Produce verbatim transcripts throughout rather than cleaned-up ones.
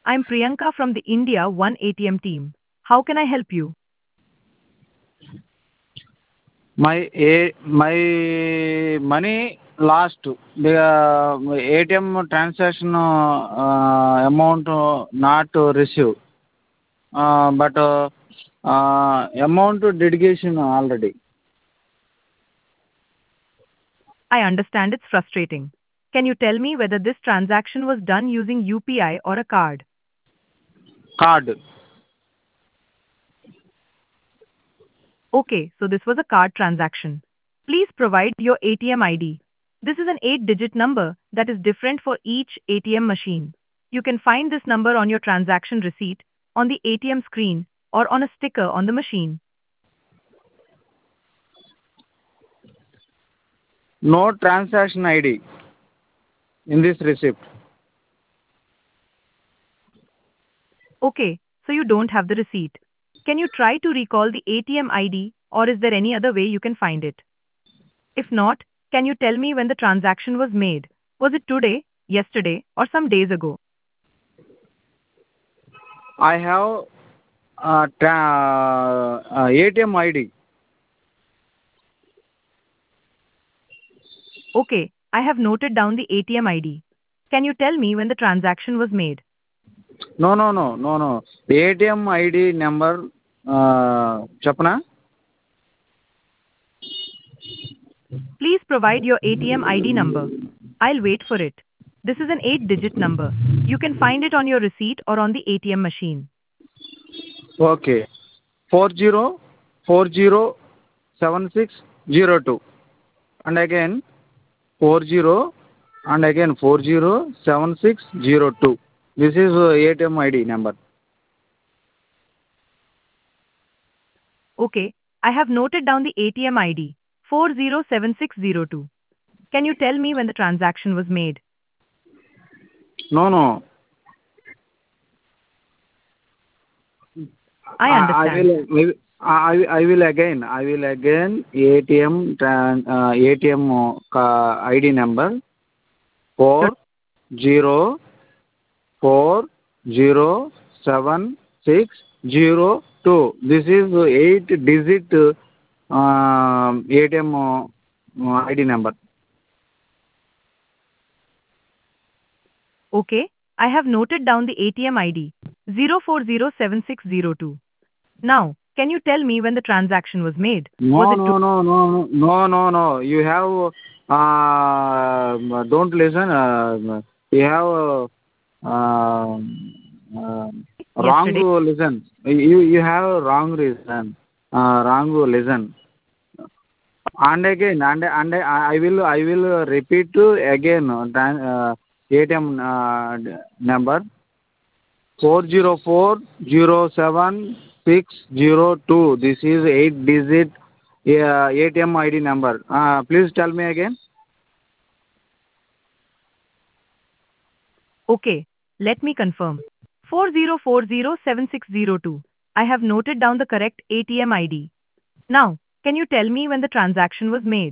I'm Priyanka from the India One A T M team. How can I help you? My a my money lost. The uh, A T M transaction uh, amount uh, not received. Uh, but uh, uh, amount dedication already. I understand it's frustrating. Can you tell me whether this transaction was done using U P I or a card? Card. Okay, so this was a card transaction. Please provide your A T M I D. This is an eight digit number that is different for each A T M machine. You can find this number on your transaction receipt, on the A T M screen, or on a sticker on the machine. No transaction I D in this receipt. Okay, so you don't have the receipt. Can you try to recall the A T M I D, or is there any other way you can find it? If not, can you tell me when the transaction was made? Was it today, yesterday, or some days ago? I have uh, tra- uh, A T M I D. Okay, I have noted down the A T M I D. Can you tell me when the transaction was made? No, no, no, no, no. A T M I D number uh, చెప్పనా? Please provide your A T M I D number. I'll wait for it. This is an eight digit number. You can find it on your receipt or on the A T M machine. Okay. four zero four zero seven six zero two. And again four zero and again four zero seven six zero two. This is uh, A T M I D number. Okay, I have noted down the A T M I D four zero seven six zero two. Can you tell me when the transaction was made? No, no. I I, I understand. will I, I will again I will again A T M tran, uh, A T M uh, I D number Your four zero four zero seven six zero two. This is eight digit uh, A T M uh, I D number. Okay, I have noted down the A T M I D zero four zero seven six zero two. Now, can you tell me when the transaction was made? Was No, it to no, no, no, no, no, no. You have uh, don't listen. Uh, you have uh, uh, wrong yesterday? listen. You you have wrong reason. Uh, wrong listen. And again, and and I will I will repeat again. Uh, A T M uh, number four zero four zero seven six zero two. This is eight digit uh, A T M I D number. Uh, please tell me again. Okay, let me confirm. four zero four zero seven six zero two. I have noted down the correct A T M I D. Now, can you tell me when the transaction was made?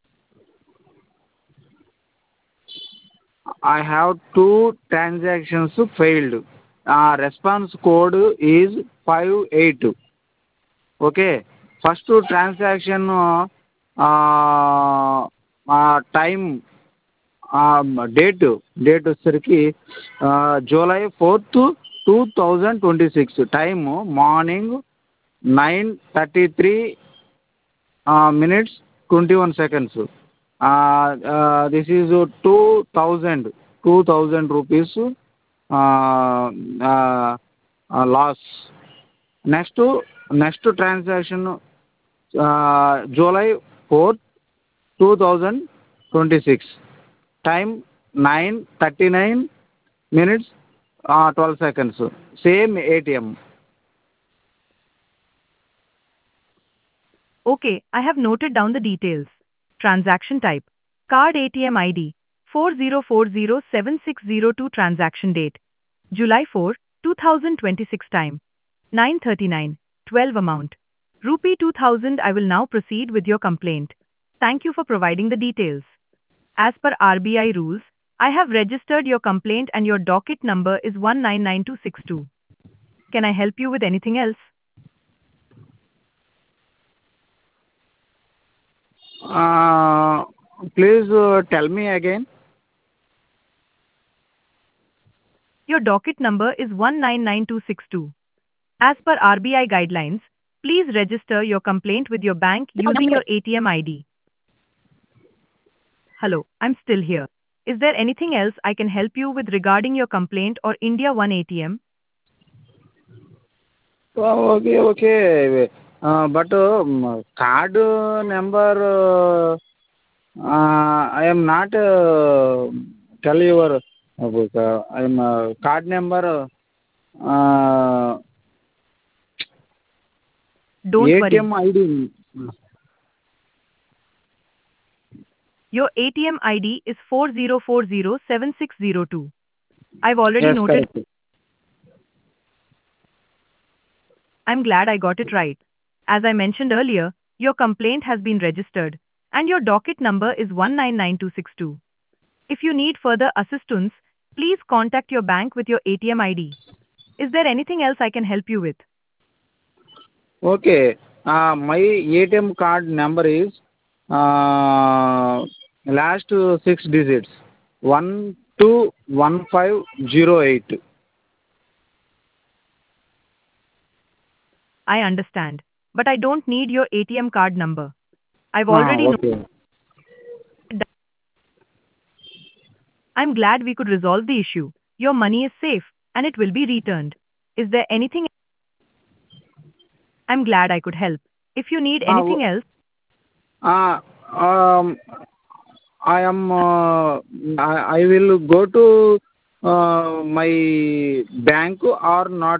I have two transactions failed. Uh, response code is five eight. Okay. First transaction uh, uh, uh, time um, date date వచ్చేసరికి July fourth two thousand twenty six time morning nine thirty three minutes twenty one seconds this is two thousand two thousand rupees loss next next transaction July fourth two thousand twenty six time nine thirty-nine minutes uh, twelve seconds. Same A T M. Okay, I have noted down the details. Transaction type. Card A T M I D four zero four zero seven six zero two. Transaction date July fourth, two thousand twenty-six. Time nine thirty-nine twelve. Amount rupee two thousand. I will now proceed with your complaint. Thank you for providing the details. As per R B I rules, I have registered your complaint and your docket number is one nine nine two six two. Can I help you with anything else? Uh, please uh, tell me again. Your docket number is one nine nine two six two. As per R B I guidelines, please register your complaint with your bank using your A T M I D. Hello, I'm still here. Is there anything else I can help you with regarding your complaint or India One A T M? Oh, okay, okay. Uh, but um, card number, uh, uh, I am not uh, tell your uh, I am uh, card number, uh, Don't worry. A T M I D. Your A T M I D is four zero four zero seven six zero two. I've already Yes, noted. correct. I'm glad I got it right. As I mentioned earlier, your complaint has been registered and your docket number is one nine nine two six two. If you need further assistance, please contact your bank with your A T M I D. Is there anything else I can help you with? Okay. Uh, my A T M card number is uh, last six digits one two one five zero eight. I understand, but I don't need your A T M card number. I've Ah, already noted okay. that. I'm glad we could resolve the issue. Your money is safe and it will be returned. Is there anything? I'm glad I could help. If you need Ah, anything w- else, ah, um, I am. Uh, I, I will go to uh, my bank or not.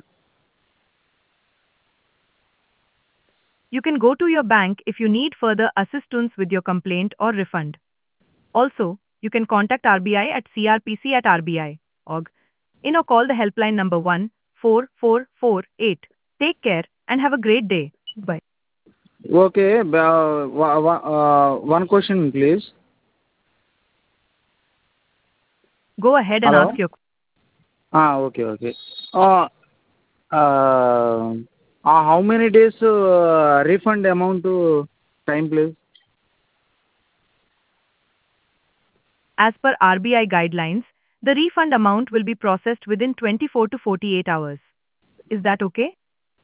you can go to your bank if you need further assistance with your complaint or refund. Also, you can contact R B I at c r p c at r b i dot org in or call the helpline number one four four four eight. Take care and have a great day. Bye. Okay. Uh, wa- wa- uh, one question, please. Go ahead and Hello. ask your. Ah, okay, okay. Uh, uh, uh, how many days uh, refund amount uh, time, please? As per R B I guidelines, the refund amount will be processed within twenty-four to forty-eight hours. Is that okay?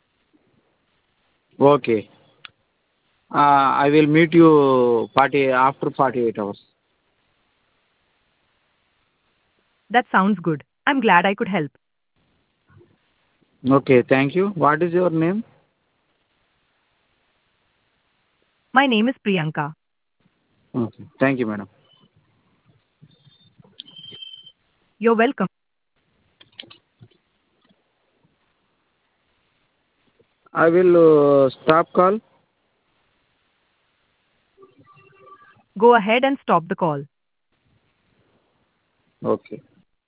Okay. Uh, I will meet you forty after forty-eight hours. That sounds good. I'm glad I could help. Okay, thank you. What is your name? My name is Priyanka. Okay, thank you, madam. You're welcome. I will uh, stop call. Go ahead and stop the call. Okay.